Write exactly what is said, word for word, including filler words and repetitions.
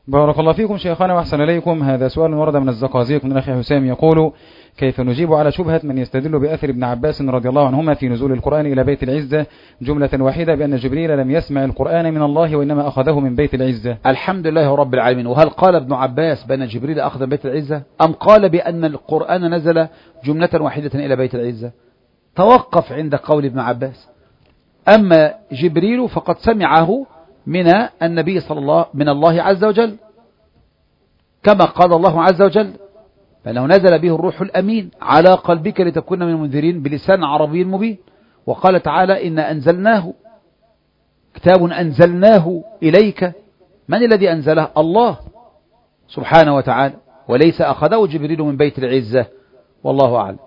بارك الله فيكم شيخنا وأحسن إليكم. هذا سؤال ورد من الزقازيق من الأخ حسام يقول: كيف نجيب على شبهة من يستدل بأثر ابن عباس رضي الله عنهما في نزول القرآن إلى بيت العزة جملة واحدة بأن جبريل لم يسمع القرآن من الله وإنما أخذه من بيت العزة؟ الحمد لله رب العالمين. وهل قال ابن عباس بأن جبريل أخذ من بيت العزة أم قال بأن القرآن نزل جملة واحدة إلى بيت العزة؟ توقف عند قول ابن عباس. أما جبريل فقد سمعه من النبي صلى الله من الله عز وجل، كما قال الله عز وجل: فإنه نزل به الروح الأمين على قلبك لتكون من المنذرين بلسان عربي مبين. وقال تعالى: إن أنزلناه كتاب أنزلناه إليك. من الذي أنزله؟ الله سبحانه وتعالى، وليس أخذه جبريل من بيت العزة. والله أعلم.